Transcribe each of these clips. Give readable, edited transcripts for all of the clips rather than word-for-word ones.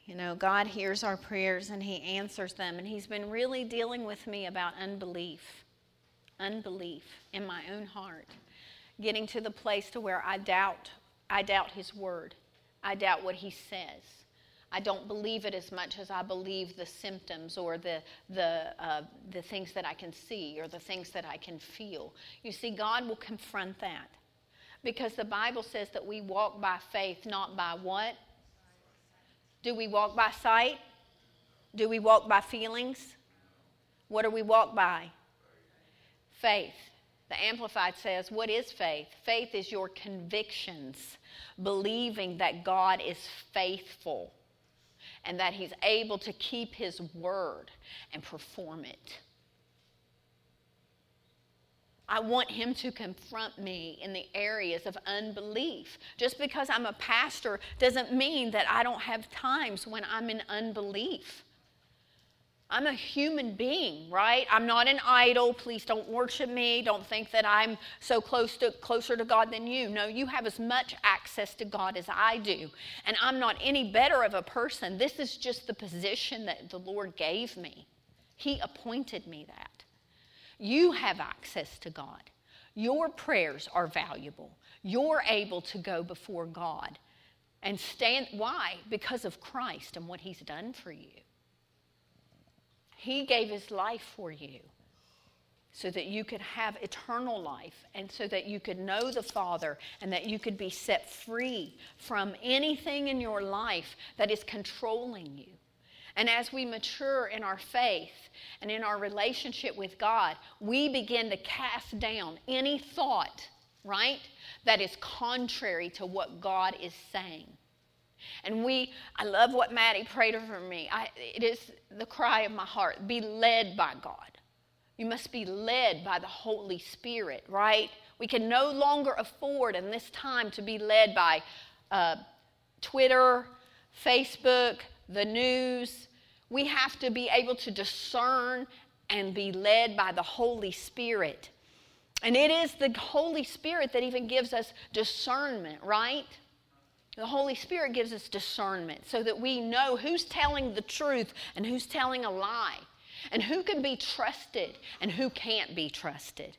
You know, God hears our prayers and He answers them. And He's been really dealing with me about unbelief in my own heart. Getting to the place to where I doubt His word. I doubt what He says. I don't believe it as much as I believe the symptoms or the things that I can see or the things that I can feel. You see, God will confront that. Because the Bible says that we walk by faith, not by what? Do we walk by sight? Do we walk by feelings? What do we walk by? Faith. The Amplified says, what is faith? Faith is your convictions, believing that God is faithful and that He's able to keep His word and perform it. I want Him to confront me in the areas of unbelief. Just because I'm a pastor doesn't mean that I don't have times when I'm in unbelief. I'm a human being, right? I'm not an idol. Please don't worship me. Don't think that I'm so closer to God than you. No, you have as much access to God as I do. And I'm not any better of a person. This is just the position that the Lord gave me. He appointed me that. You have access to God. Your prayers are valuable. You're able to go before God and stand. Why? Because of Christ and what He's done for you. He gave His life for you so that you could have eternal life and so that you could know the Father and that you could be set free from anything in your life that is controlling you. And as we mature in our faith and in our relationship with God, we begin to cast down any thought, right, that is contrary to what God is saying. And I love what Maddie prayed over me. It is the cry of my heart. Be led by God. You must be led by the Holy Spirit, right? We can no longer afford in this time to be led by Twitter, Facebook, the news. We have to be able to discern and be led by the Holy Spirit. And it is the Holy Spirit that even gives us discernment, right? The Holy Spirit gives us discernment so that we know who's telling the truth and who's telling a lie, and who can be trusted and who can't be trusted.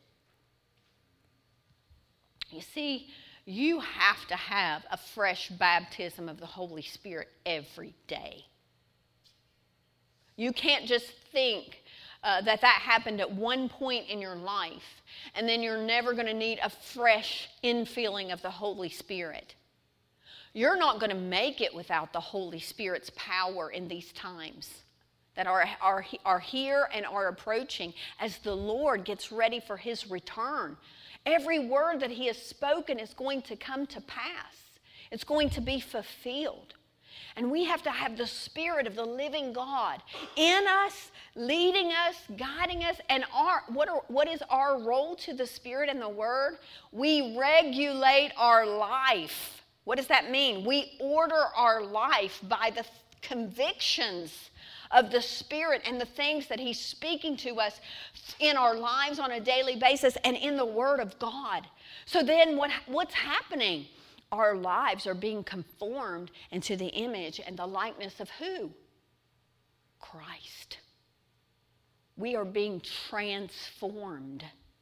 You see, you have to have a fresh baptism of the Holy Spirit every day. You can't just think that happened at one point in your life and then you're never going to need a fresh infilling of the Holy Spirit. You're not going to make it without the Holy Spirit's power in these times that are here and are approaching as the Lord gets ready for His return. Every word that He has spoken is going to come to pass. It's going to be fulfilled. And we have to have the Spirit of the living God in us, leading us, guiding us. And what is our role to the Spirit and the Word? We regulate our life. What does that mean? We order our life by the convictions of the Spirit and the things that He's speaking to us in our lives on a daily basis and in the Word of God. So then what's happening? Our lives are being conformed into the image and the likeness of who? Christ. We are being transformed.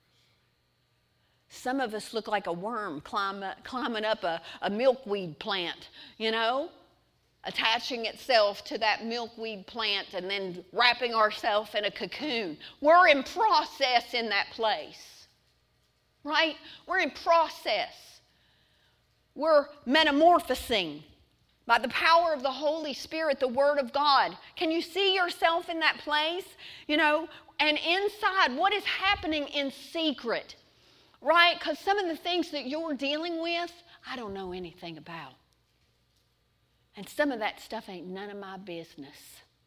Some of us look like a worm climbing up a milkweed plant, attaching itself to that milkweed plant and then wrapping ourselves in a cocoon. We're in process in that place, right? We're in process. We're metamorphosing by the power of the Holy Spirit, the Word of God. Can you see yourself in that place? And inside, what is happening in secret? Right? Because some of the things that you're dealing with, I don't know anything about. And some of that stuff ain't none of my business.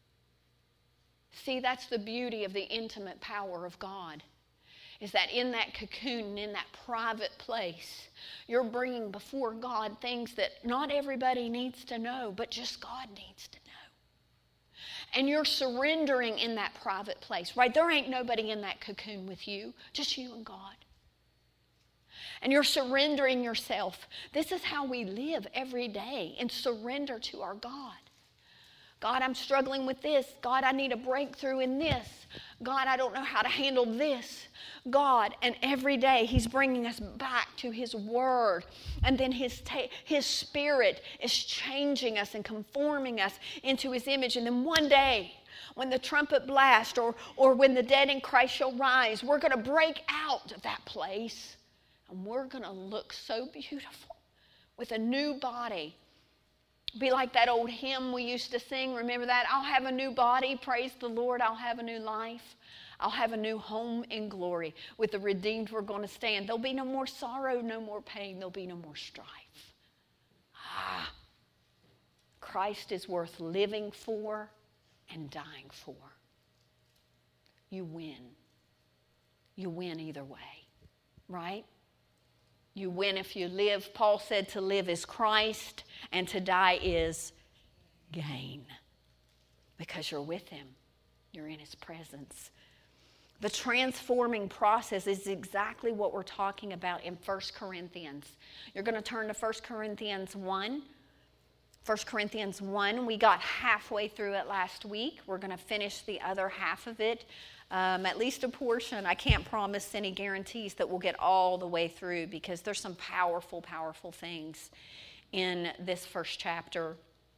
See, that's the beauty of the intimate power of God, is that in that cocoon, in that private place, you're bringing before God things that not everybody needs to know, but just God needs to know. And you're surrendering in that private place, right? There ain't nobody in that cocoon with you, just you and God. And you're surrendering yourself. This is how we live every day, in surrender to our God. God, I'm struggling with this. God, I need a breakthrough in this. God, I don't know how to handle this. God, and every day He's bringing us back to His Word. And then His Spirit is changing us and conforming us into His image. And then one day, when the trumpet blast or when the dead in Christ shall rise, we're going to break out of that place. And we're going to look so beautiful with a new body. Be like that old hymn we used to sing. Remember that? I'll have a new body. Praise the Lord. I'll have a new life. I'll have a new home in glory. With the redeemed we're going to stand. There'll be no more sorrow, no more pain. There'll be no more strife. Christ is worth living for and dying for. You win. You win either way. Right? You win if you live. Paul said to live is Christ and to die is gain. Because you're with Him. You're in His presence. The transforming process is exactly what we're talking about in 1 Corinthians. You're going to turn to 1 Corinthians 1. 1 Corinthians 1, we got halfway through it last week. We're going to finish the other half of it. At least a portion. I can't promise any guarantees that we'll get all the way through because there's some powerful, powerful things in this first chapter.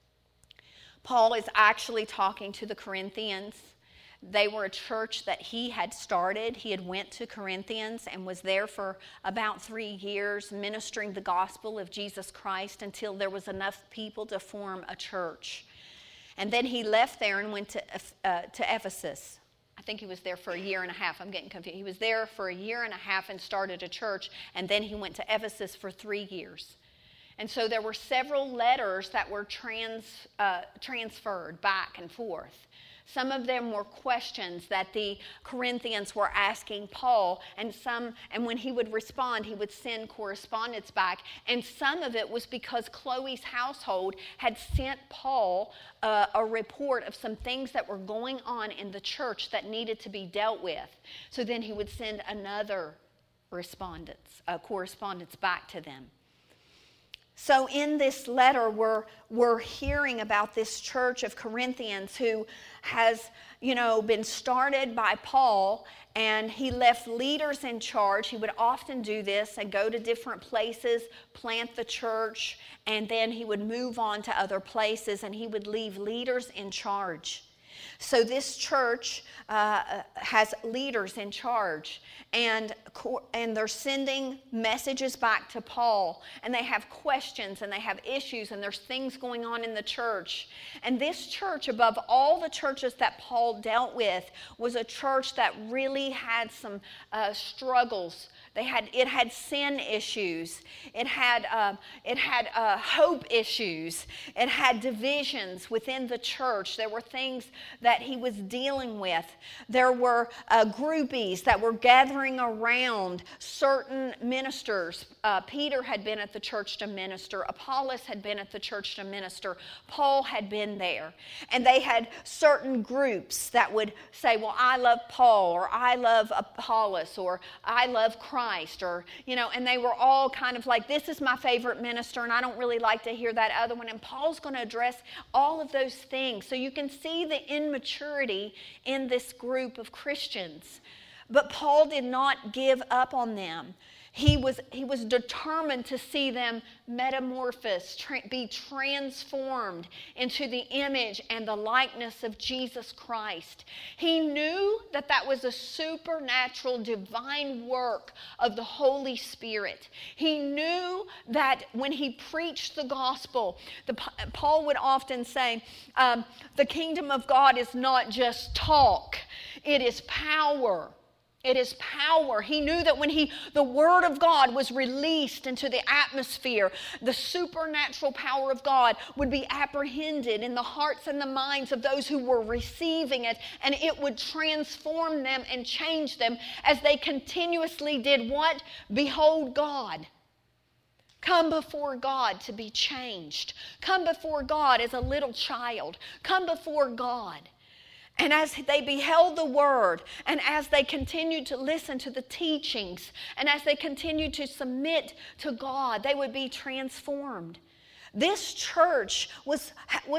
Paul is actually talking to the Corinthians. They were a church that he had started. He had went to Corinthians and was there for about 3 years ministering the gospel of Jesus Christ until there was enough people to form a church. And then he left there and went to Ephesus. I think he was there for a year and a half. I'm getting confused. He was there for a year and a half and started a church, and then he went to Ephesus for 3 years. And so there were several letters that were transferred back and forth. Some of them were questions that the Corinthians were asking Paul, and when he would respond, he would send correspondence back. And some of it was because Chloe's household had sent Paul a report of some things that were going on in the church that needed to be dealt with. So then he would send another correspondence back to them. So in this letter, we're hearing about this church of Corinthians who has, been started by Paul, and he left leaders in charge. He would often do this and go to different places, plant the church, and then he would move on to other places, and he would leave leaders in charge. So this church has leaders in charge, and they're sending messages back to Paul, and they have questions, and they have issues, and there's things going on in the church. And this church, above all the churches that Paul dealt with, was a church that really had some struggles. It had sin issues. It had hope issues. It had divisions within the church. There were things that he was dealing with. There were groupies that were gathering around certain ministers. Peter had been at the church to minister. Apollos had been at the church to minister. Paul had been there. And they had certain groups that would say, well, I love Paul, or I love Apollos, or I love Christ, or, and they were all kind of like, this is my favorite minister, and I don't really like to hear that other one. And Paul's going to address all of those things. So you can see the immaturity in this group of Christians. But Paul did not give up on them. He was determined to see them metamorphosed, be transformed into the image and the likeness of Jesus Christ. He knew that was a supernatural, divine work of the Holy Spirit. He knew that when he preached the gospel, Paul would often say, the kingdom of God is not just talk, it is power. It is power. He knew that when the Word of God was released into the atmosphere, the supernatural power of God would be apprehended in the hearts and the minds of those who were receiving it, and it would transform them and change them as they continuously did what? Behold God. Come before God to be changed. Come before God as a little child. Come before God. And as they beheld the Word, and as they continued to listen to the teachings, and as they continued to submit to God, they would be transformed. This church was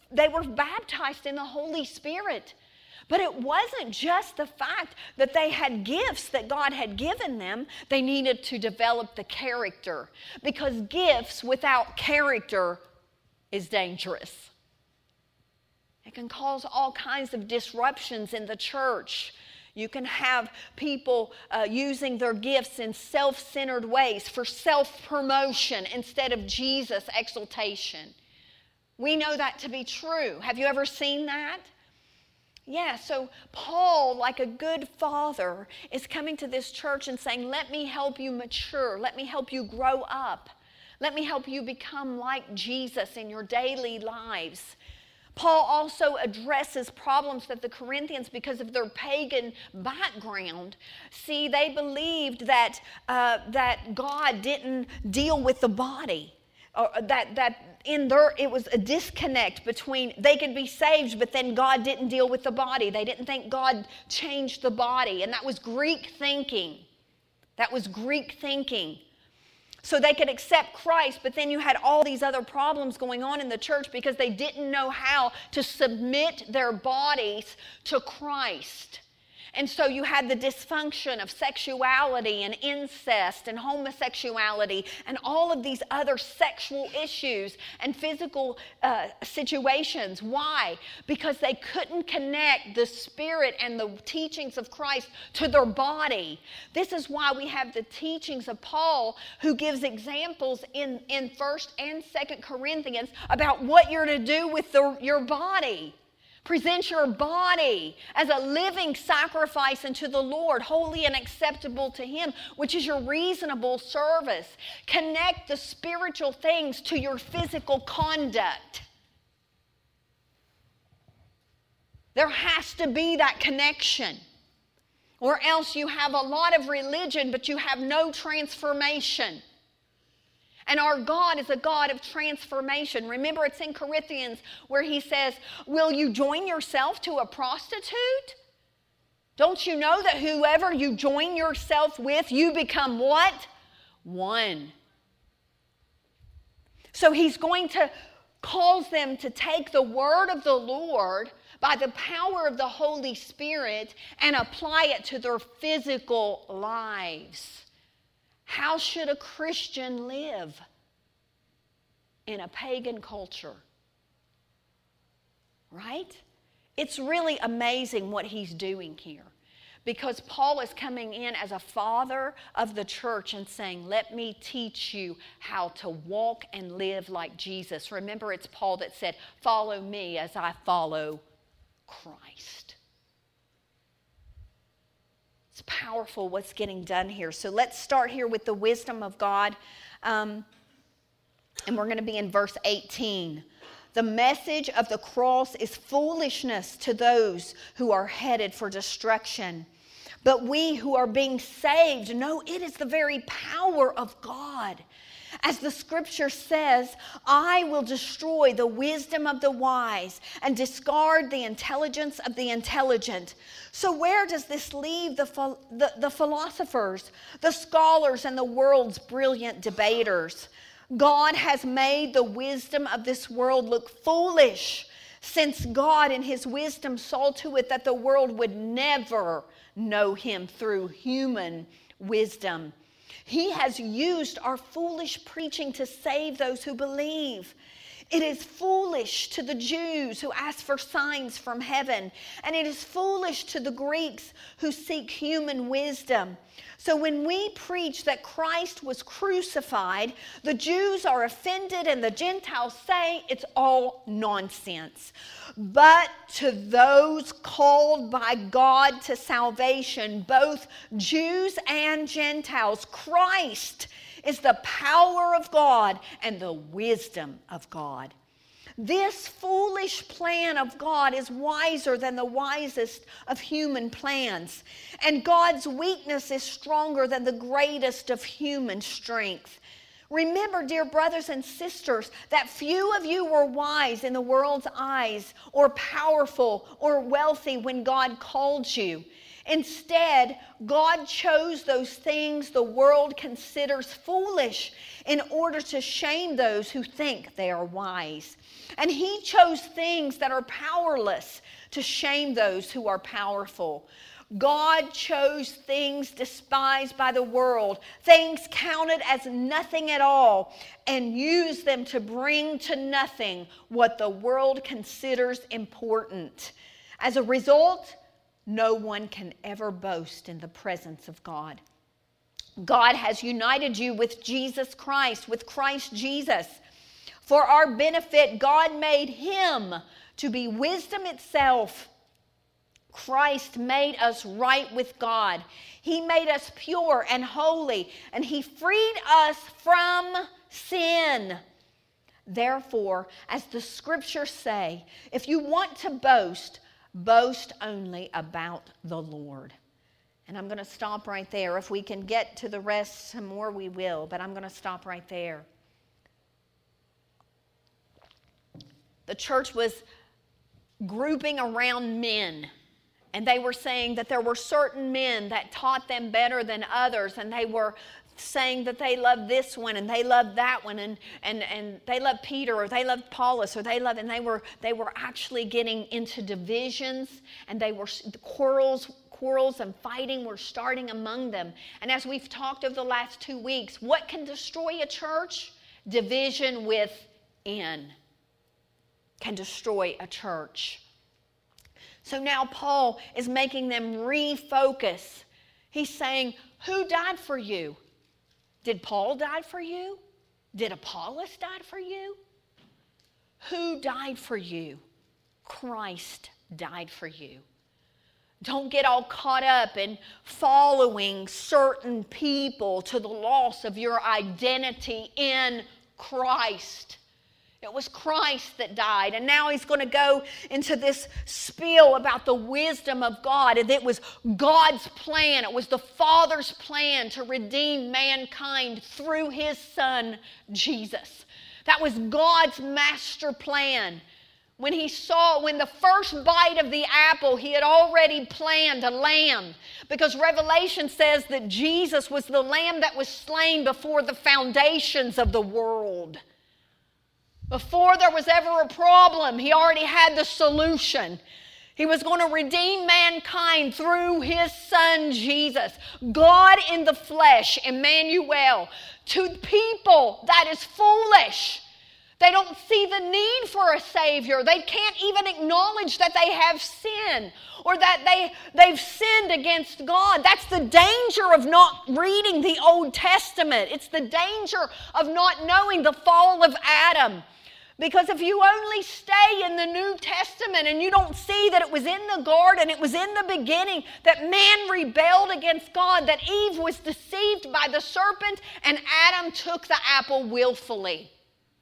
baptized in the Holy Spirit. But it wasn't just the fact that they had gifts that God had given them. They needed to develop the character, because gifts without character is dangerous. It can cause all kinds of disruptions in the church. You can have people using their gifts in self-centered ways for self-promotion instead of Jesus' exaltation. We know that to be true. Have you ever seen that? Yeah, so Paul, like a good father, is coming to this church and saying, let me help you mature. Let me help you grow up. Let me help you become like Jesus in your daily lives. Paul also addresses problems that the Corinthians, because of their pagan background, see, they believed that God didn't deal with the body. Or that it was a disconnect between, they could be saved, but then God didn't deal with the body. They didn't think God changed the body, and that was Greek thinking. So they could accept Christ, but then you had all these other problems going on in the church because they didn't know how to submit their bodies to Christ. And so you had the dysfunction of sexuality and incest and homosexuality and all of these other sexual issues and physical situations. Why? Because they couldn't connect the Spirit and the teachings of Christ to their body. This is why we have the teachings of Paul, who gives examples in 1 and 2 Corinthians about what you're to do with your body. Present your body as a living sacrifice unto the Lord, holy and acceptable to Him, which is your reasonable service. Connect the spiritual things to your physical conduct. There has to be that connection. Or else you have a lot of religion, but you have no transformation. And our God is a God of transformation. Remember, it's in Corinthians where he says, will you join yourself to a prostitute? Don't you know that whoever you join yourself with, you become what? One. So he's going to cause them to take the word of the Lord by the power of the Holy Spirit and apply it to their physical lives. How should a Christian live in a pagan culture? Right? It's really amazing what he's doing here, because Paul is coming in as a father of the church and saying, let me teach you how to walk and live like Jesus. Remember, it's Paul that said, follow me as I follow Christ. It's powerful what's getting done here. So let's start here with the wisdom of God. And we're going to be in verse 18. The message of the cross is foolishness to those who are headed for destruction. But we who are being saved know it is the very power of God. As the scripture says, I will destroy the wisdom of the wise and discard the intelligence of the intelligent. So where does this leave the philosophers, the scholars, and the world's brilliant debaters? God has made the wisdom of this world look foolish, since God in his wisdom saw to it that the world would never know him through human wisdom. He has used our foolish preaching to save those who believe. It is foolish to the Jews who ask for signs from heaven, and it is foolish to the Greeks who seek human wisdom. So when we preach that Christ was crucified, the Jews are offended and the Gentiles say it's all nonsense. But to those called by God to salvation, both Jews and Gentiles, Christ is the power of God and the wisdom of God. This foolish plan of God is wiser than the wisest of human plans, and God's weakness is stronger than the greatest of human strength. Remember, dear brothers and sisters, that few of you were wise in the world's eyes, or powerful, or wealthy when God called you. Instead, God chose those things the world considers foolish in order to shame those who think they are wise. And He chose things that are powerless to shame those who are powerful. God chose things despised by the world, things counted as nothing at all, and used them to bring to nothing what the world considers important. As a result, no one can ever boast in the presence of God. God has united you with Jesus Christ, with Christ Jesus. For our benefit, God made Him to be wisdom itself. Christ made us right with God. He made us pure and holy, and He freed us from sin. Therefore, as the Scriptures say, if you want to boast, boast only about the Lord. And I'm going to stop right there. If we can get to the rest some more, we will, but I'm going to stop right there. The church was grouping around men, and they were saying that there were certain men that taught them better than others, and they were saying that they loved this one and they loved that one, and they loved Peter, or they loved Apollos, or they were actually getting into divisions, and they were quarrels and fighting were starting among them. And as we've talked over the last 2 weeks, what can destroy a church? Division within can destroy a church. So now Paul is making them refocus. He's saying, who died for you? Did Paul die for you? Did Apollos die for you? Who died for you? Christ died for you. Don't get all caught up in following certain people to the loss of your identity in Christ. It was Christ that died, and now he's going to go into this spiel about the wisdom of God, and it was God's plan. It was the Father's plan to redeem mankind through His Son, Jesus. That was God's master plan. When the first bite of the apple, He had already planned a lamb, because Revelation says that Jesus was the lamb that was slain before the foundations of the world. Before there was ever a problem, He already had the solution. He was going to redeem mankind through His Son, Jesus. God in the flesh, Emmanuel. To people, that is foolish. They don't see the need for a Savior. They can't even acknowledge that they have sin, or that they've sinned against God. That's the danger of not reading the Old Testament. It's the danger of not knowing the fall of Adam. Because if you only stay in the New Testament and you don't see that it was in the garden, it was in the beginning, that man rebelled against God, that Eve was deceived by the serpent, and Adam took the apple willfully.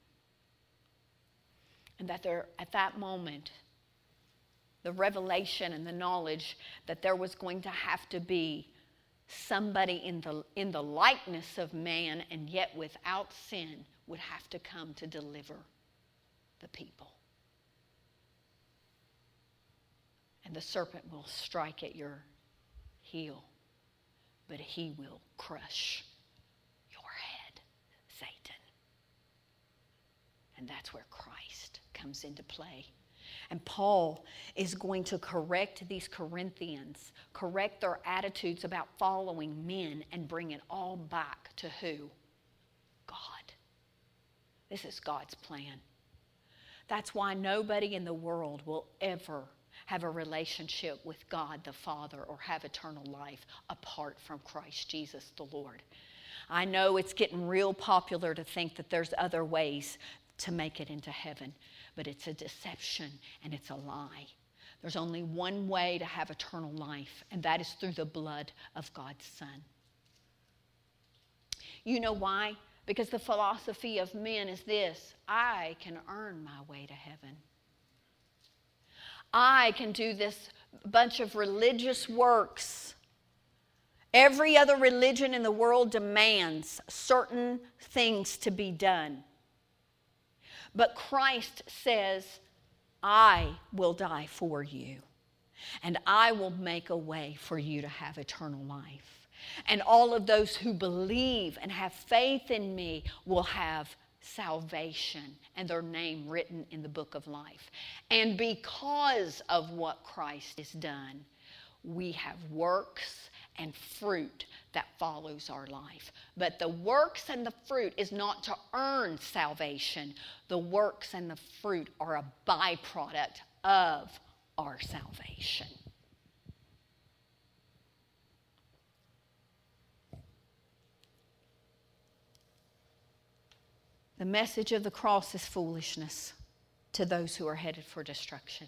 And that at that moment, the revelation and the knowledge that there was going to have to be somebody in the likeness of man and yet without sin would have to come to deliver the people. And the serpent will strike at your heel, but he will crush your head, Satan. And that's where Christ comes into play. And Paul is going to correct these Corinthians, correct their attitudes about following men, and bring it all back to who? God. This is God's plan. That's why nobody in the world will ever have a relationship with God the Father or have eternal life apart from Christ Jesus the Lord. I know it's getting real popular to think that there's other ways to make it into heaven, but it's a deception and it's a lie. There's only one way to have eternal life, and that is through the blood of God's Son. You know why? Because the philosophy of men is this: I can earn my way to heaven. I can do this bunch of religious works. Every other religion in the world demands certain things to be done. But Christ says, I will die for you. and I will make a way for you to have eternal life. And all of those who believe and have faith in me will have salvation and their name written in the book of life. And because of what Christ has done, we have works and fruit that follows our life. But the works and the fruit is not to earn salvation. The works and the fruit are a byproduct of our salvation. The message of the cross is foolishness to those who are headed for destruction.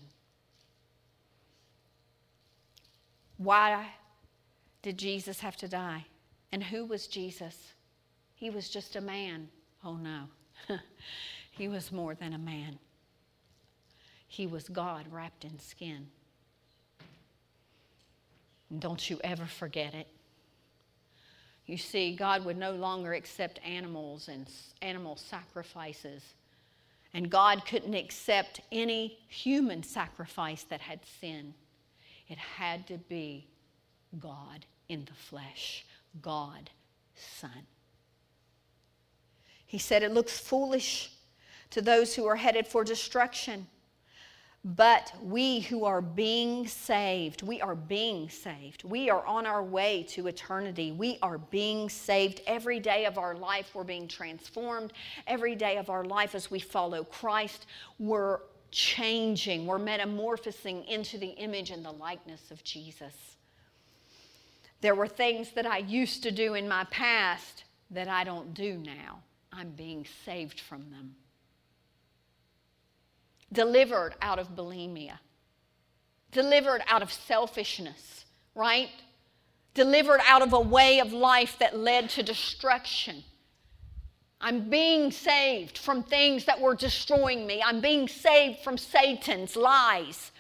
Why did Jesus have to die? And who was Jesus? He was just a man. Oh no. He was more than a man. He was God wrapped in skin. And don't you ever forget it. You see, God would no longer accept animals and animal sacrifices. And God couldn't accept any human sacrifice that had sin. It had to be God in the flesh, God, Son. He said it looks foolish to those who are headed for destruction. But we who are being saved, we are being saved. We are on our way to eternity. We are being saved. Every day of our life we're being transformed. Every day of our life as we follow Christ, we're changing. We're metamorphosing into the image and the likeness of Jesus. There were things that I used to do in my past that I don't do now. I'm being saved from them. Delivered out of bulimia. Delivered out of selfishness, right? Delivered out of a way of life that led to destruction. I'm being saved from things that were destroying me. I'm being saved from Satan's lies.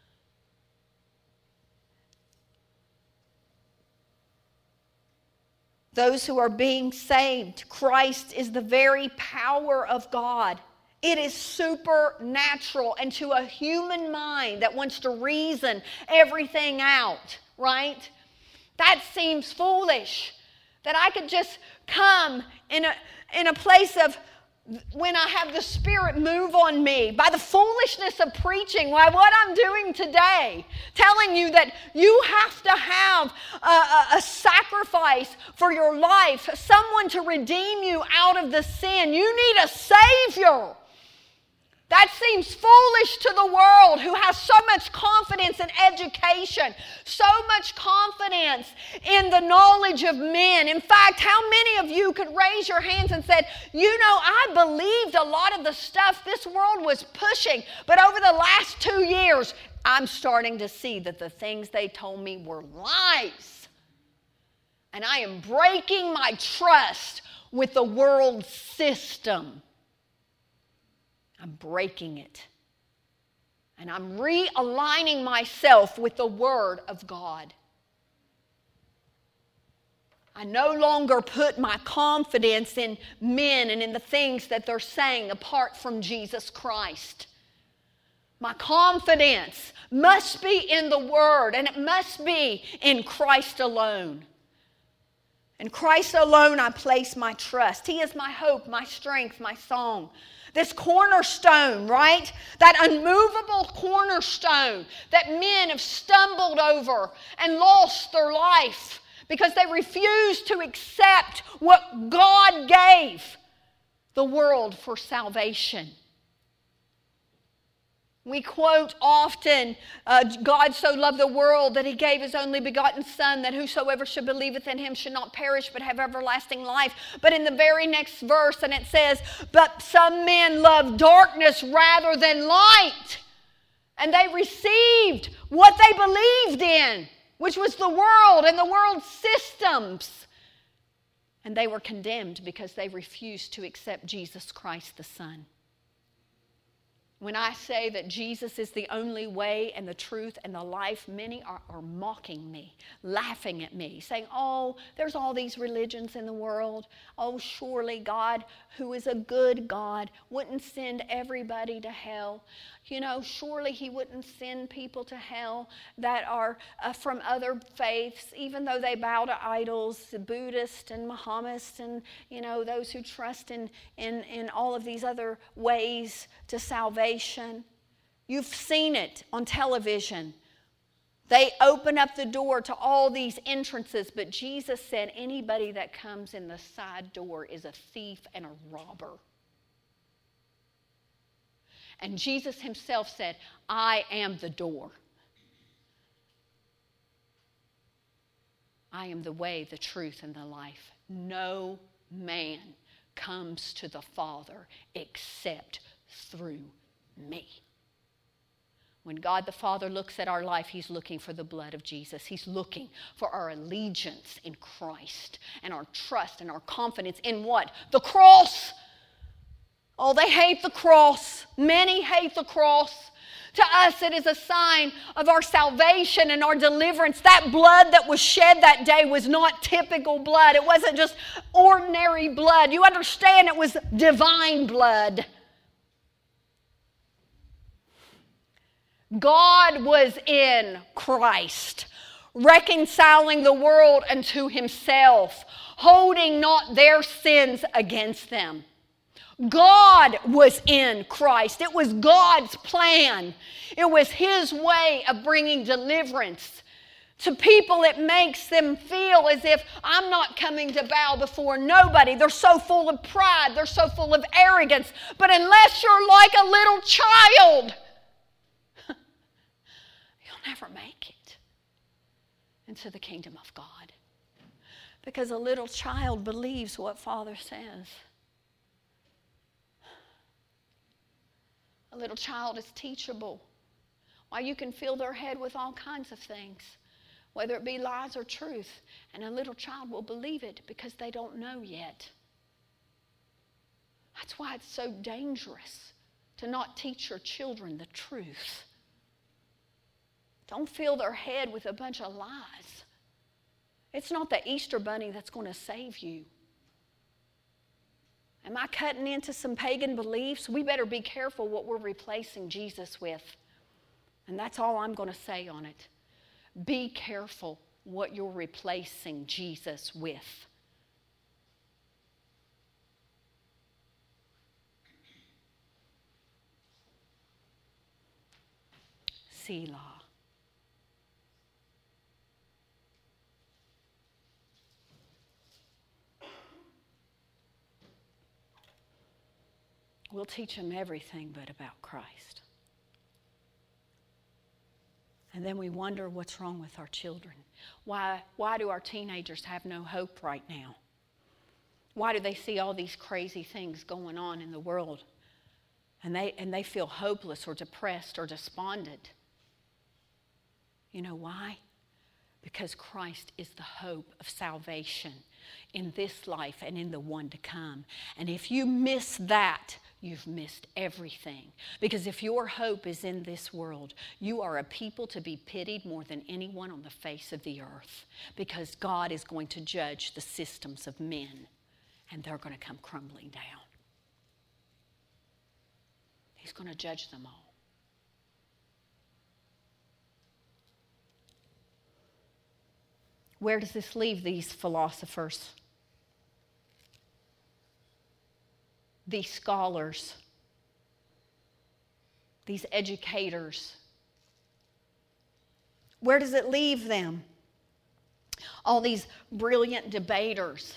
Those who are being saved, Christ is the very power of God. It is supernatural, and to a human mind that wants to reason everything out, right? That seems foolish. That I could just come in a place of when I have the Spirit move on me by the foolishness of preaching, like what I'm doing today, telling you that you have to have a sacrifice for your life, someone to redeem you out of the sin. You need a Savior. That seems foolish to the world who has so much confidence in education, so much confidence in the knowledge of men. In fact, how many of you could raise your hands and said, you know, I believed a lot of the stuff this world was pushing, but over the last 2 years, I'm starting to see that the things they told me were lies. And I am breaking my trust with the world system. I'm breaking it. And I'm realigning myself with the Word of God. I no longer put my confidence in men and in the things that they're saying apart from Jesus Christ. My confidence must be in the Word, and it must be in Christ alone. In Christ alone I place my trust. He is my hope, my strength, my song. This cornerstone, right? That unmovable cornerstone that men have stumbled over and lost their life because they refused to accept what God gave the world for salvation. We quote often, God so loved the world that He gave His only begotten Son, that whosoever should believeth in Him should not perish but have everlasting life. But in the very next verse, and it says, but some men love darkness rather than light. And they received what they believed in, which was the world and the world's systems. And they were condemned because they refused to accept Jesus Christ the Son. When I say that Jesus is the only way and the truth and the life, many are mocking me, laughing at me, saying, oh, there's all these religions in the world. Oh, surely God, who is a good God, wouldn't send everybody to hell. You know, surely He wouldn't send people to hell that are from other faiths, even though they bow to idols, the Buddhists and Mohammedists and, you know, those who trust in all of these other ways to salvation. You've seen it on television. They open up the door to all these entrances, but Jesus said anybody that comes in the side door is a thief and a robber. And Jesus Himself said, I am the door. I am the way, the truth, and the life. No man comes to the Father except through me. When God the Father looks at our life, He's looking for the blood of Jesus. He's looking for our allegiance in Christ and our trust and our confidence in what? The cross. Oh, they hate the cross. Many hate the cross. To us, it is a sign of our salvation and our deliverance. That blood that was shed that day was not typical blood. It wasn't just ordinary blood. You understand, it was divine blood. God was in Christ, reconciling the world unto Himself, holding not their sins against them. God was in Christ. It was God's plan. It was His way of bringing deliverance. To people, it makes them feel as if I'm not coming to bow before nobody. They're so full of pride. They're so full of arrogance. But unless you're like a little child, you'll never make it into the kingdom of God. Because a little child believes what Father says. A little child is teachable. Why, you can fill their head with all kinds of things, whether it be lies or truth, and a little child will believe it because they don't know yet. That's why it's so dangerous to not teach your children the truth. Don't fill their head with a bunch of lies. It's not the Easter bunny that's going to save you. Am I cutting into some pagan beliefs? We better be careful what we're replacing Jesus with. And that's all I'm going to say on it. Be careful what you're replacing Jesus with. Selah. We'll teach them everything but about Christ. And then we wonder what's wrong with our children. Why do our teenagers have no hope right now? Why do they see all these crazy things going on in the world? And they feel hopeless or depressed or despondent. You know why? Because Christ is the hope of salvation in this life and in the one to come. And if you miss that, you've missed everything. Because if your hope is in this world, you are a people to be pitied more than anyone on the face of the earth. Because God is going to judge the systems of men, and they're going to come crumbling down. He's going to judge them all. Where does this leave these philosophers? These scholars, these educators? Where does it leave them? All these brilliant debaters.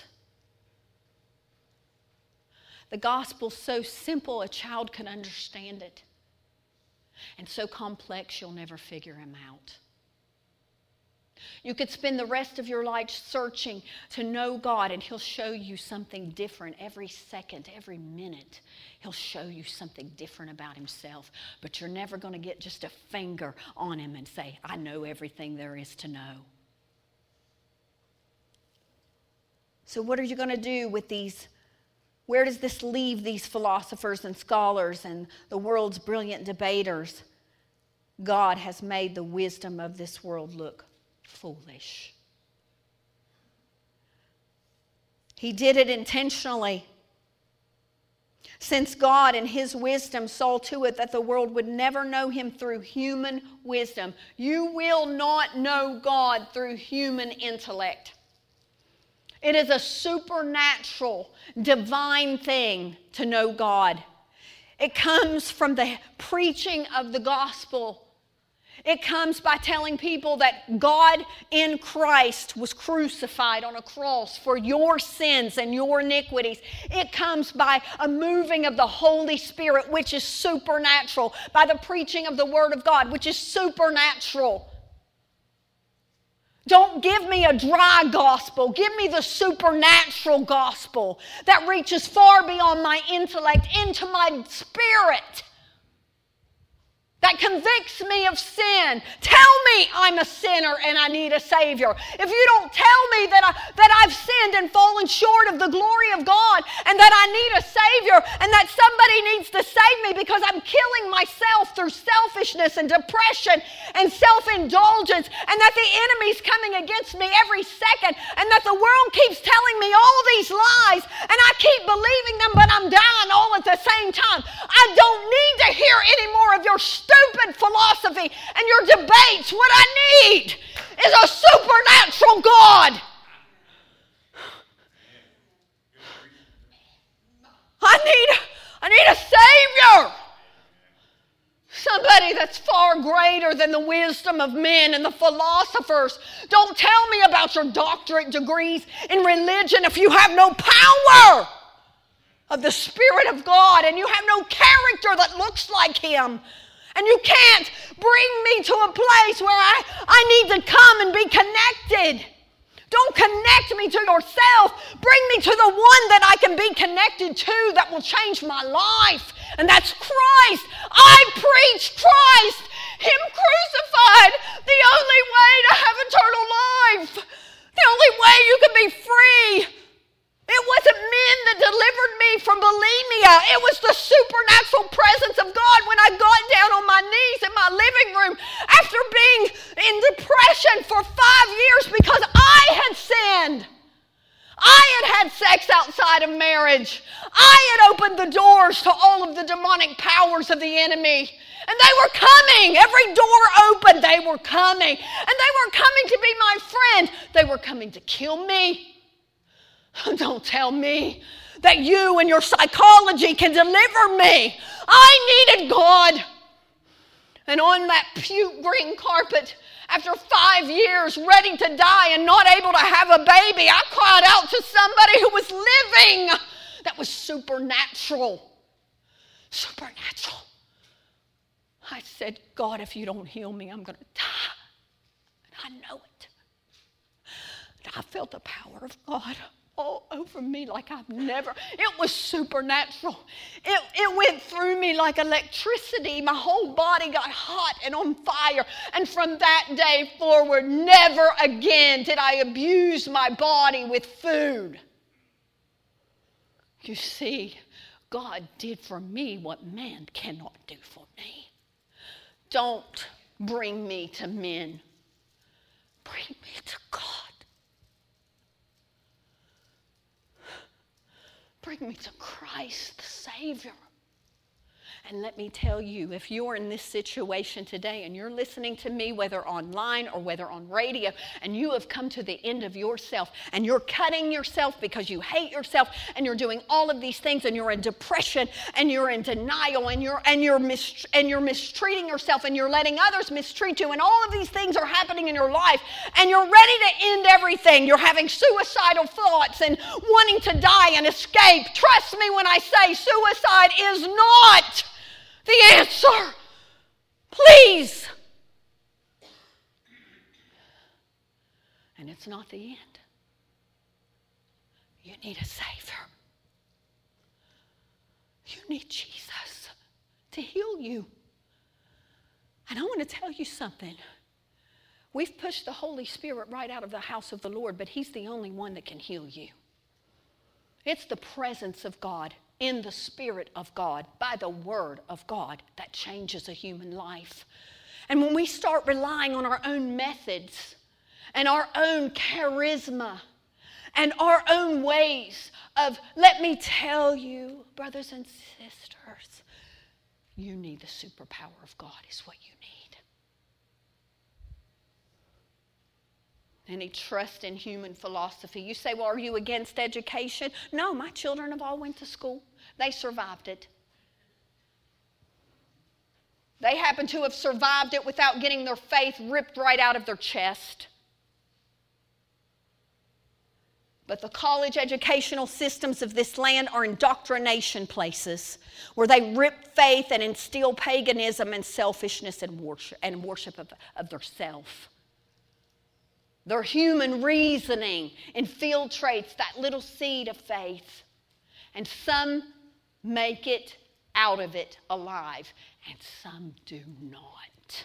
The gospel's so simple a child can understand it, and so complex you'll never figure him out. You could spend the rest of your life searching to know God, and He'll show you something different every second, every minute. He'll show you something different about Himself. But you're never going to get just a finger on Him and say, I know everything there is to know. So what are you going to do with these Where does this leave these philosophers and scholars and the world's brilliant debaters? God has made the wisdom of this world look foolish. He did it intentionally. Since God in His wisdom saw to it that the world would never know Him through human wisdom. You will not know God through human intellect. It is a supernatural, divine thing to know God. It comes from the preaching of the gospel. It comes by telling people that God in Christ was crucified on a cross for your sins and your iniquities. It comes by a moving of the Holy Spirit, which is supernatural, by the preaching of the Word of God, which is supernatural. Don't give me a dry gospel. Give me the supernatural gospel that reaches far beyond my intellect into my spirit, that convicts me of sin. Tell me I'm a sinner and I need a Savior. If you don't tell me that I've sinned and fallen short of the glory of God and that I need a Savior and that somebody needs to save me because I'm killing myself through selfishness and depression and self-indulgence, and that the enemy's coming against me every second, and that the world keeps telling me all these lies and I keep believing them, but I'm dying all at the same time. I don't need to hear any more of your stupid philosophy and your debates. What I need is a supernatural God. I need a Savior. Somebody that's far greater than the wisdom of men and the philosophers. Don't tell me about your doctorate degrees in religion if you have no power of the Spirit of God and you have no character that looks like Him. And you can't bring me to a place where I need to come and be connected. Don't connect me to yourself. Bring me to the one that I can be connected to that will change my life. And that's Christ. I preach Christ, Him crucified, the only way to have eternal life. The only way you can be free. It wasn't men that delivered me from bulimia. It was the supernatural presence of God when I got down on my knees in my living room after being in depression for 5 years because I had sinned. I had sex outside of marriage. I had opened the doors to all of the demonic powers of the enemy. And they were coming. Every door opened, they were coming. And they weren't coming to be my friend. They were coming to kill me. Don't tell me that you and your psychology can deliver me. I needed God. And on that puke green carpet, after 5 years, ready to die and not able to have a baby, I cried out to somebody who was living. That was supernatural. Supernatural. I said, God, if you don't heal me, I'm going to die. And I know it. And I felt the power of God all over me like I've never. It was supernatural. It went through me like electricity. My whole body got hot and on fire. And from that day forward, never again did I abuse my body with food. You see, God did for me what man cannot do for me. Don't bring me to men. Bring me to God. Bring me to Christ, the Savior. And let me tell you, if you're in this situation today and you're listening to me, whether online or whether on radio, and you have come to the end of yourself and you're cutting yourself because you hate yourself and you're doing all of these things and you're in depression and you're in denial and you're mistreating yourself and you're letting others mistreat you and all of these things are happening in your life and you're ready to end everything. You're having suicidal thoughts and wanting to die and escape. Trust me when I say suicide is not the answer. Please. And it's not the end. You need a Savior. You need Jesus to heal you. And I want to tell you something. We've pushed the Holy Spirit right out of the house of the Lord, but He's the only one that can heal you. It's the presence of God, in the Spirit of God, by the Word of God, that changes a human life. And when we start relying on our own methods and our own charisma and our own ways of, let me tell you, brothers and sisters, you need the superpower of God is what you need. Any trust in human philosophy. You say, well, are you against education? No, my children have all went to school. They survived it. They happen to have survived it without getting their faith ripped right out of their chest. But the college educational systems of this land are indoctrination places where they rip faith and instill paganism and selfishness and worship of their self. Their human reasoning infiltrates that little seed of faith. And some make it out of it alive, and some do not.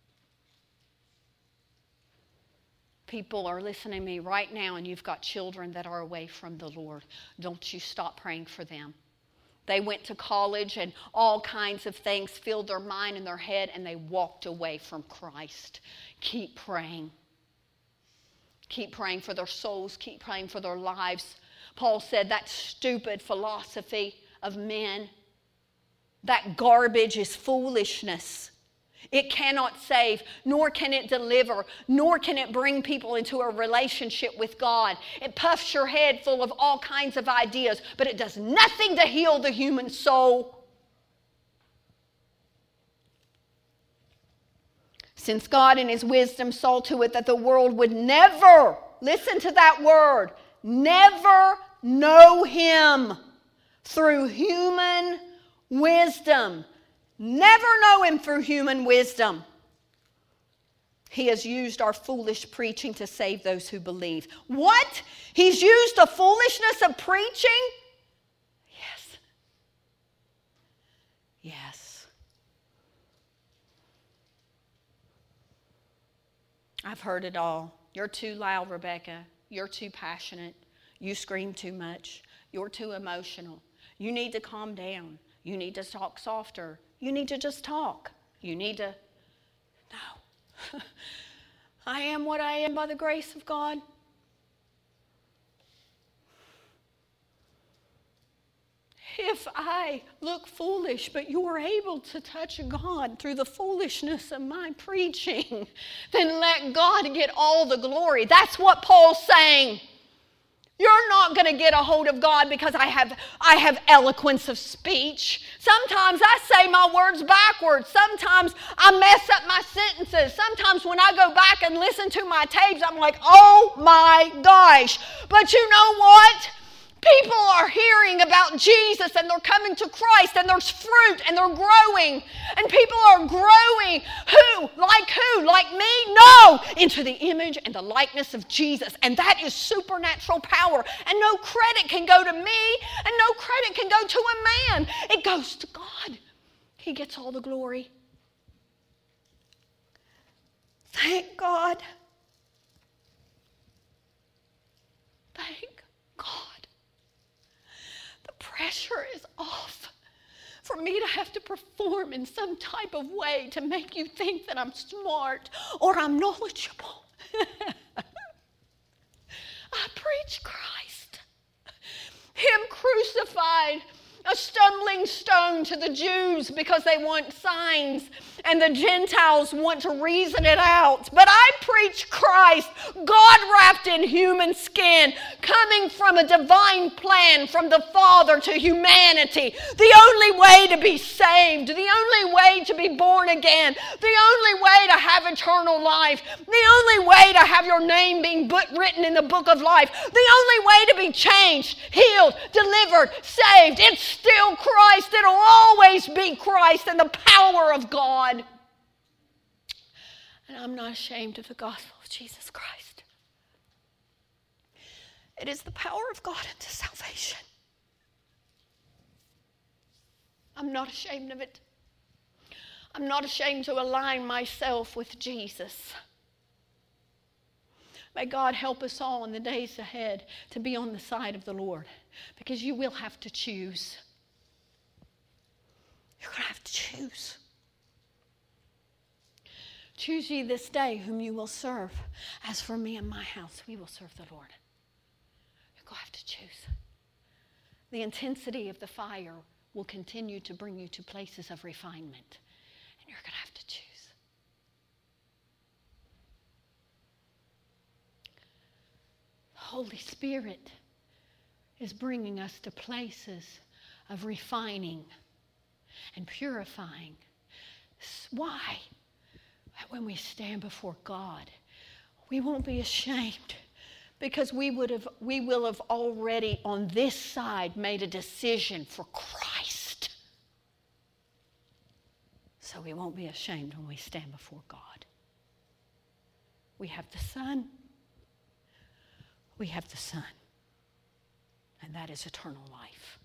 People are listening to me right now, and you've got children that are away from the Lord. Don't you stop praying for them. They went to college and all kinds of things filled their mind and their head, and they walked away from Christ. Keep praying. Keep praying for their souls. Keep praying for their lives. Paul said that stupid philosophy of men, that garbage is foolishness. It cannot save, nor can it deliver, nor can it bring people into a relationship with God. It puffs your head full of all kinds of ideas, but it does nothing to heal the human soul. Since God in His wisdom saw to it that the world would never, listen to that word, never know Him through human wisdom. Never know Him through human wisdom. He has used our foolish preaching to save those who believe. What? He's used the foolishness of preaching? Yes. Yes. I've heard it all. You're too loud, Rebecca. You're too passionate. You scream too much. You're too emotional. You need to calm down. You need to talk softer. You need to just talk. You need to... No. I am what I am by the grace of God. If I look foolish, but you are able to touch God through the foolishness of my preaching, then let God get all the glory. That's what Paul's saying. You're not going to get a hold of God because I have eloquence of speech. Sometimes I say my words backwards. Sometimes I mess up my sentences. Sometimes when I go back and listen to my tapes, I'm like, oh my gosh. But you know what? People are hearing about Jesus and they're coming to Christ and there's fruit and they're growing. And people are growing. Who? Like who? Like me? No! Into the image and the likeness of Jesus. And that is supernatural power. And no credit can go to me and no credit can go to a man. It goes to God. He gets all the glory. Thank God. Thank God. Pressure is off for me to have to perform in some type of way to make you think that I'm smart or I'm knowledgeable. I preach Christ, Him crucified, a stumbling stone to the Jews because they want signs and the Gentiles want to reason it out. But I preach Christ, God wrapped in human skin, coming from a divine plan from the Father to humanity. The only way to be saved, the only way to be born again, the only way to have eternal life, the only way to have your name being written in the book of life, the only way to be changed, healed, delivered, saved. It's still Christ. It'll always be Christ and the power of God. And I'm not ashamed of the gospel of Jesus Christ. It is the power of God unto salvation. I'm not ashamed of it. I'm not ashamed to align myself with Jesus. May God help us all in the days ahead to be on the side of the Lord, because you will have to choose. You're going to have to choose. Choose ye this day whom you will serve. As for me and my house, we will serve the Lord. You're going to have to choose. The intensity of the fire will continue to bring you to places of refinement, and you're going to have to choose. Holy Spirit is bringing us to places of refining and purifying. Why? When we stand before God, we won't be ashamed, because we will have already on this side made a decision for Christ. So we won't be ashamed when we stand before God. We have the Son. We have the Son, and that is eternal life.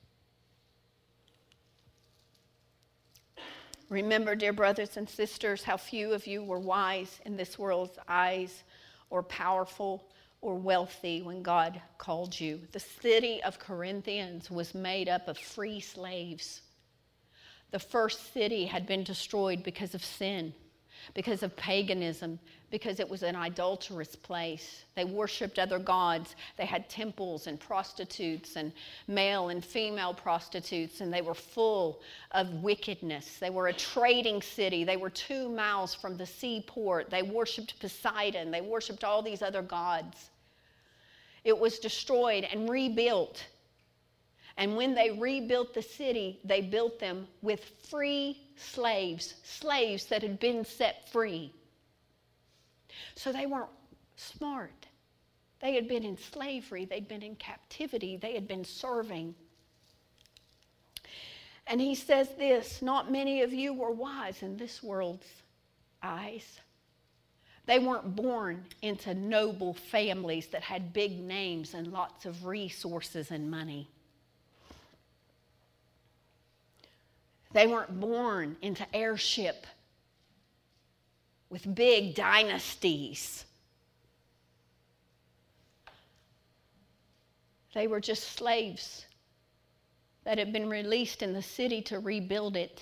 Remember, dear brothers and sisters, how few of you were wise in this world's eyes, or powerful, or wealthy when God called you. The city of Corinthians was made up of free slaves. The first city had been destroyed because of sin, because of paganism, because it was an idolatrous place. They worshipped other gods. They had temples and prostitutes and male and female prostitutes, and they were full of wickedness. They were a trading city. They were 2 miles from the seaport. They worshipped Poseidon. They worshipped all these other gods. It was destroyed and rebuilt. And when they rebuilt the city, they built them with free slaves that had been set free. So they weren't smart. They had been in slavery. They'd been in captivity. They had been serving. And he says this, not many of you were wise in this world's eyes. They weren't born into noble families that had big names and lots of resources and money. They weren't born into heirship with big dynasties. They were just slaves that had been released in the city to rebuild it.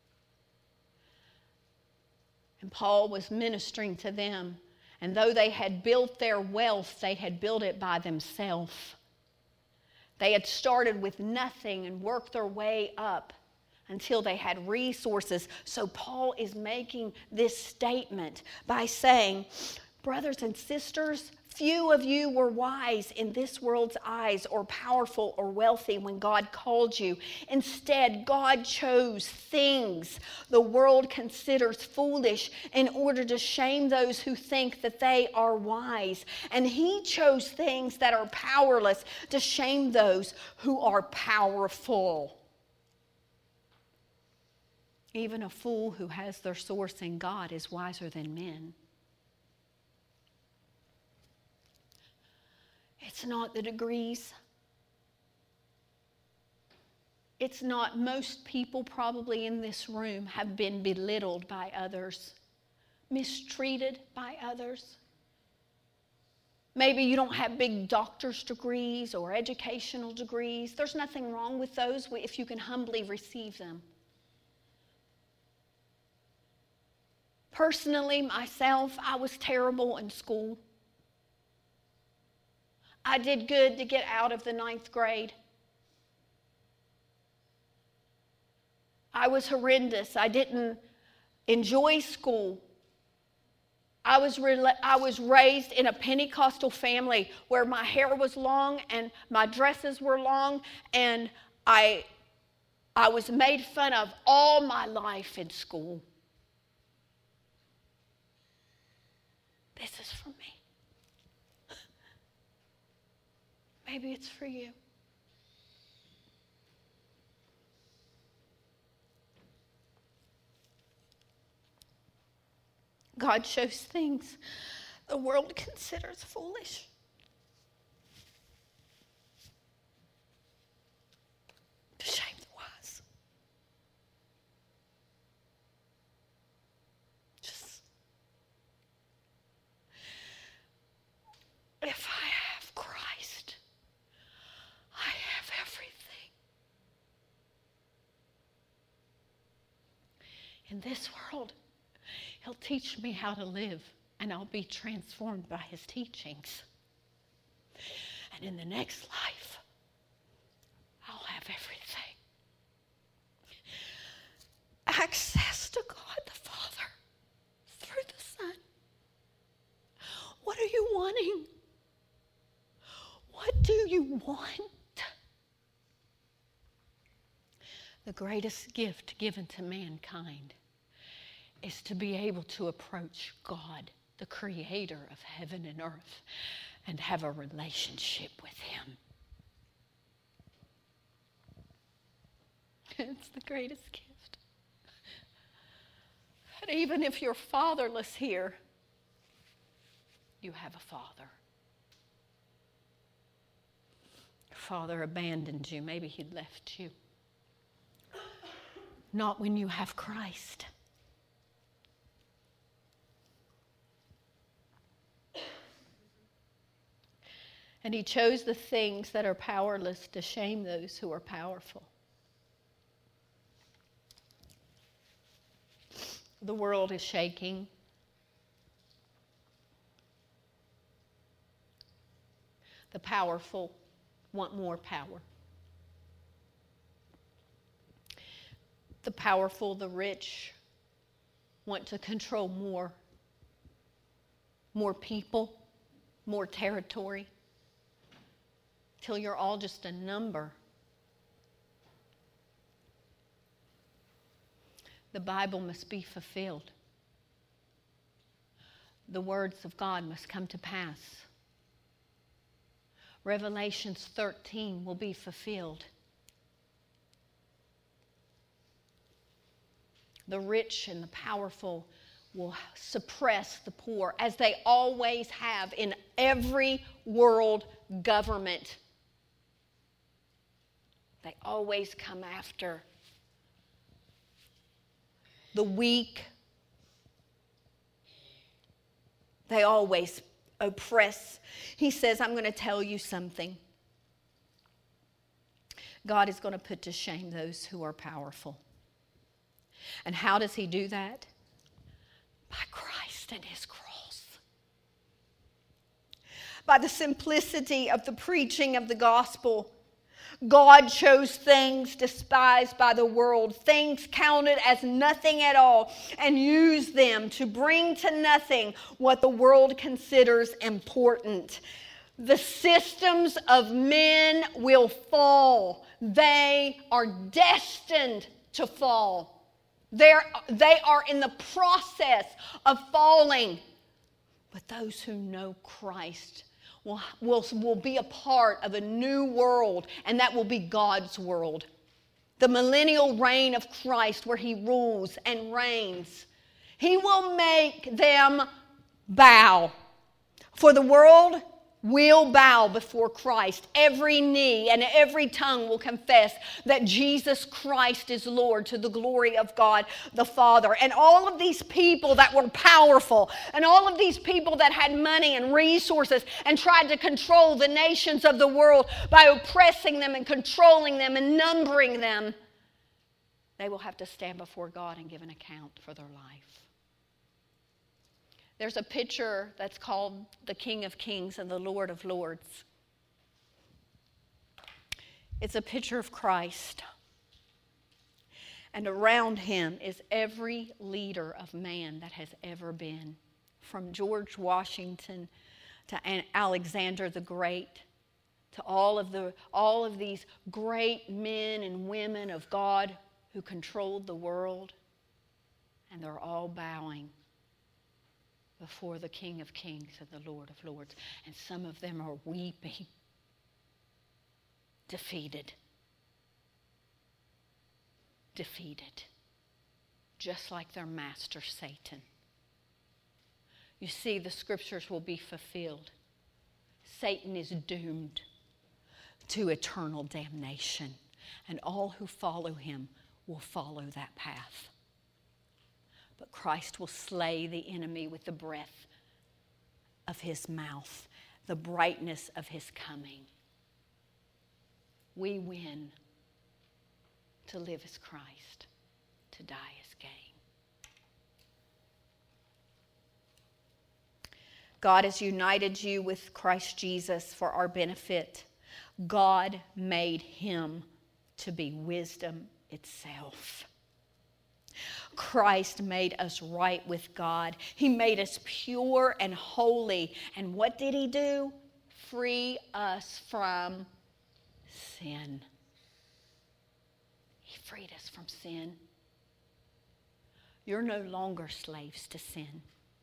And Paul was ministering to them. And though they had built their wealth, they had built it by themselves. They had started with nothing and worked their way up until they had resources. So Paul is making this statement by saying, brothers and sisters, few of you were wise in this world's eyes, or powerful or wealthy when God called you. Instead, God chose things the world considers foolish in order to shame those who think that they are wise. And he chose things that are powerless to shame those who are powerful. Even a fool who has their source in God is wiser than men. It's not the degrees. It's not, most people probably in this room have been belittled by others, mistreated by others. Maybe you don't have big doctor's degrees or educational degrees. There's nothing wrong with those if you can humbly receive them. Personally, myself, I was terrible in school. I did good to get out of the 9th grade. I was horrendous. I didn't enjoy school. I was raised in a Pentecostal family where my hair was long and my dresses were long, and I was made fun of all my life in school. This is for me. Maybe it's for you. God shows things the world considers foolish. To shame the wise. in this world, He'll teach me how to live, and I'll be transformed by His teachings. And in the next life, I'll have everything. Access to God the Father through the Son. What are you wanting? What do you want? The greatest gift given to mankind is to be able to approach God, the Creator of heaven and earth, and have a relationship with Him. It's the greatest gift. And even if you're fatherless here, you have a father. Your father abandoned you. Maybe he left you. Not when you have Christ. And He chose the things that are powerless to shame those who are powerful. The world is shaking. The powerful want more power. The powerful, the rich, want to control more people, more territory, till you're all just a number. The Bible must be fulfilled. The words of God must come to pass. Revelations 13 will be fulfilled. The rich and the powerful will suppress the poor, as they always have in every world government. They always come after the weak. They always oppress. He says, I'm going to tell you something. God is going to put to shame those who are powerful. And how does He do that? By Christ and His cross. By the simplicity of the preaching of the gospel. God chose things despised by the world, things counted as nothing at all, and used them to bring to nothing what the world considers important. The systems of men will fall. They are destined to fall. They are in the process of falling. But those who know Christ will be a part of a new world, and that will be God's world. The millennial reign of Christ, where He rules and reigns. He will make them bow. For the world will bow before Christ. Every knee and every tongue will confess that Jesus Christ is Lord, to the glory of God the Father. And all of these people that were powerful, and all of these people that had money and resources and tried to control the nations of the world by oppressing them and controlling them and numbering them, they will have to stand before God and give an account for their life. There's a picture that's called the King of Kings and the Lord of Lords. It's a picture of Christ. And around Him is every leader of man that has ever been. From George Washington to Alexander the Great, to all of these great men and women of God who controlled the world. And they're all bowing before the King of Kings and the Lord of Lords. And some of them are weeping, defeated, just like their master Satan. You see, the scriptures will be fulfilled. Satan is doomed to eternal damnation, and all who follow him will follow that path. But Christ will slay the enemy with the breath of His mouth, the brightness of His coming. We win. To live as Christ, to die as gain. God has united you with Christ Jesus for our benefit. God made him to be wisdom itself. Christ made us right with God. He made us pure and holy. And what did he do? Free us from sin. He freed us from sin. You're no longer slaves to sin.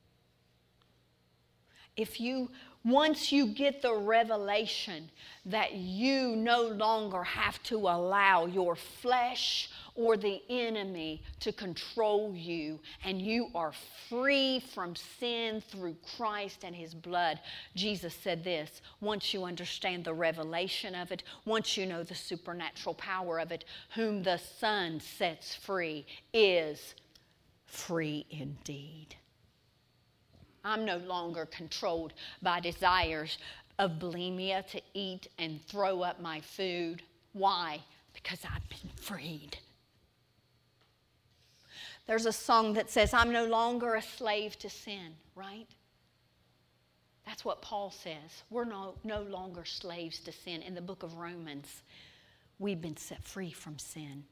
Once you get the revelation that you no longer have to allow your flesh or the enemy to control you, and you are free from sin through Christ and his blood. Jesus said this, once you understand the revelation of it, once you know the supernatural power of it, whom the Son sets free is free indeed. I'm no longer controlled by desires of bulimia to eat and throw up my food. Why? Because I've been freed. There's a song that says, I'm no longer a slave to sin, right? That's what Paul says. We're no longer slaves to sin. In the book of Romans, we've been set free from sin.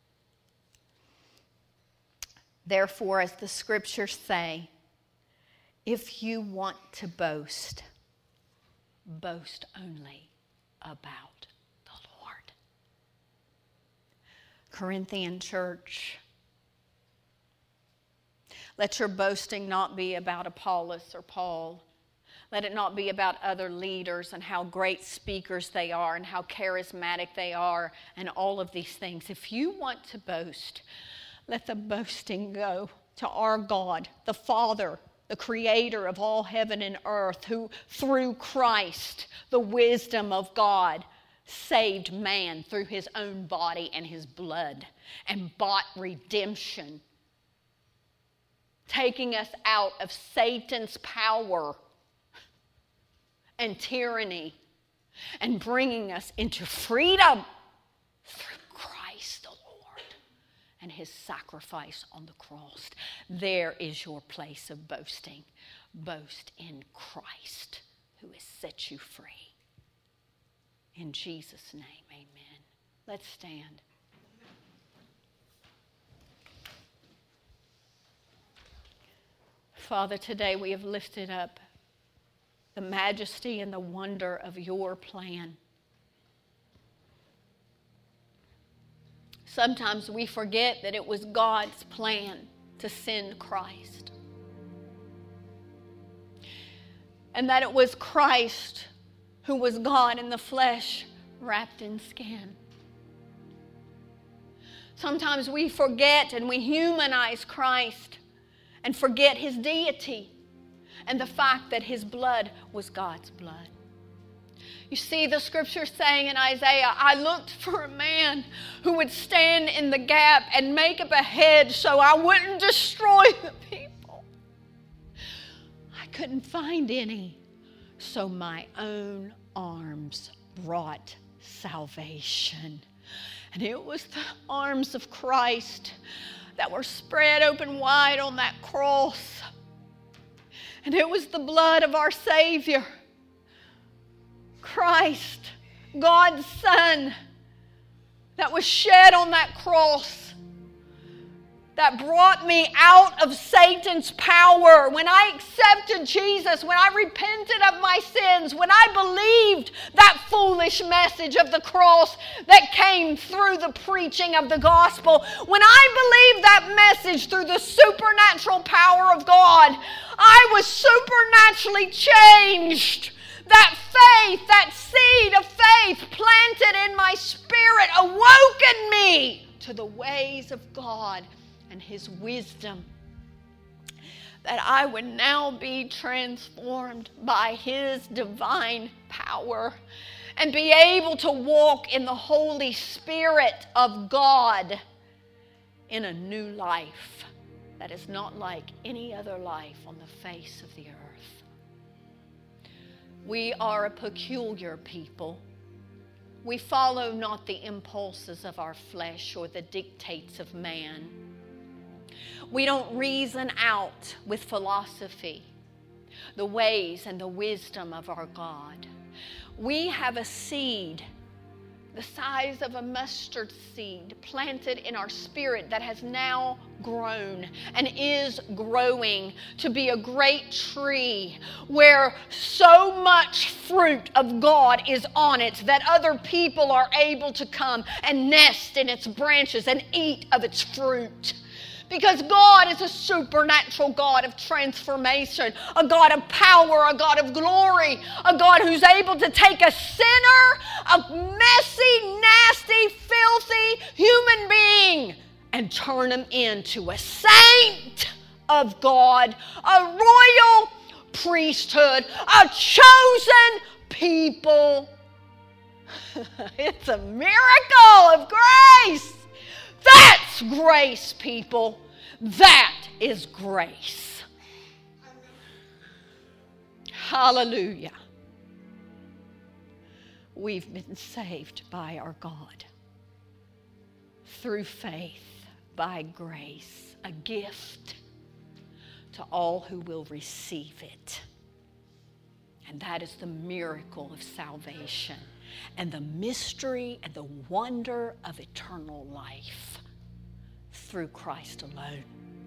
Therefore, as the scriptures say, if you want to boast, boast only about the Lord. Corinthian church, let your boasting not be about Apollos or Paul. Let it not be about other leaders and how great speakers they are and how charismatic they are and all of these things. If you want to boast, let the boasting go to our God, the Father, the creator of all heaven and earth, who through Christ, the wisdom of God, saved man through his own body and his blood and bought redemption, taking us out of Satan's power and tyranny and bringing us into freedom through Christ the Lord and his sacrifice on the cross. There is your place of boasting. Boast in Christ who has set you free. In Jesus' name, amen. Let's stand. Father, today we have lifted up the majesty and the wonder of your plan. Sometimes we forget that it was God's plan to send Christ. And that it was Christ who was God in the flesh, wrapped in skin. Sometimes we forget and we humanize Christ and forget his deity and the fact that his blood was God's blood. You see the scripture saying in Isaiah, I looked for a man who would stand in the gap and make up a hedge so I wouldn't destroy the people. I couldn't find any, so my own arms brought salvation. And it was the arms of Christ that were spread open wide on that cross. And it was the blood of our Savior, Christ, God's Son, that was shed on that cross, that brought me out of Satan's power. When I accepted Jesus, when I repented of my sins, when I believed that foolish message of the cross that came through the preaching of the gospel, when I believed that message through the supernatural power of God, I was supernaturally changed. That faith, that seed of faith planted in my spirit awoken me to the ways of God and his wisdom, that I would now be transformed by his divine power and be able to walk in the Holy Spirit of God in a new life that is not like any other life on the face of the earth. We are a peculiar people. We follow not the impulses of our flesh or the dictates of man. We don't reason out with philosophy. the ways and the wisdom of our God. We have a seed the size of a mustard seed planted in our spirit that has now grown and is growing to be a great tree where so much fruit of God is on it that other people are able to come and nest in its branches and eat of its fruit. Because God is a supernatural God of transformation, a God of power, a God of glory, a God who's able to take a sinner, a messy, nasty, filthy human being, and turn him into a saint of God, a royal priesthood, a chosen people. It's a miracle of grace. That's grace, people. That is grace. Hallelujah. We've been saved by our God through faith, by grace, a gift to all who will receive it. And that is the miracle of salvation and the mystery and the wonder of eternal life through Christ alone.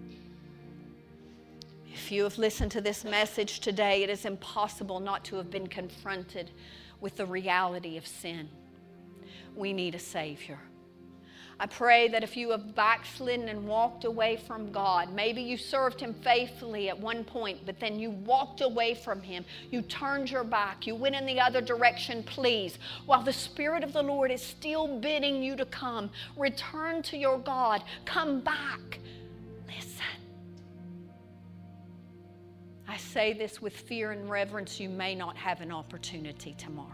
If you have listened to this message today, it is impossible not to have been confronted with the reality of sin. We need a Savior. I pray that if you have backslidden and walked away from God, maybe you served Him faithfully at one point, but then you walked away from Him, you turned your back, you went in the other direction, please, while the Spirit of the Lord is still bidding you to come, return to your God, come back, listen. I say this with fear and reverence, you may not have an opportunity tomorrow.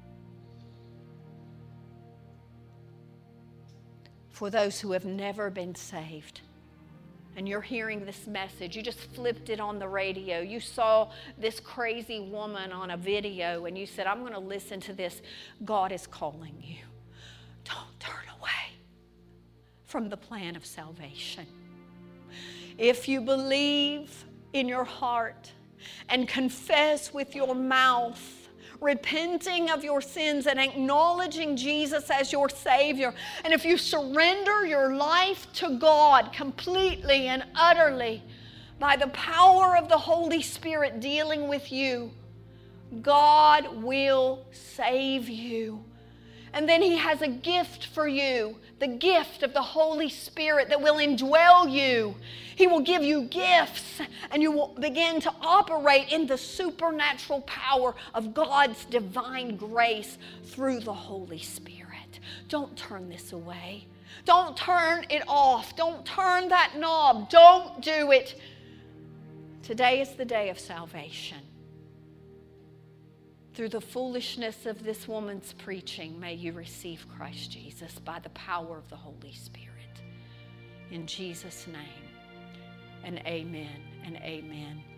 For those who have never been saved, and you're hearing this message, you just flipped it on the radio, you saw this crazy woman on a video, and you said, I'm going to listen to this. God is calling you. Don't turn away from the plan of salvation. If you believe in your heart and confess with your mouth, repenting of your sins and acknowledging Jesus as your Savior, and if you surrender your life to God completely and utterly by the power of the Holy Spirit dealing with you, God will save you. And then He has a gift for you, the gift of the Holy Spirit that will indwell you. He will give you gifts, and you will begin to operate in the supernatural power of God's divine grace through the Holy Spirit. Don't turn this away. Don't turn it off. Don't turn that knob. Don't do it. Today is the day of salvation. Through the foolishness of this woman's preaching, may you receive Christ Jesus by the power of the Holy Spirit. In Jesus' name, and amen and amen.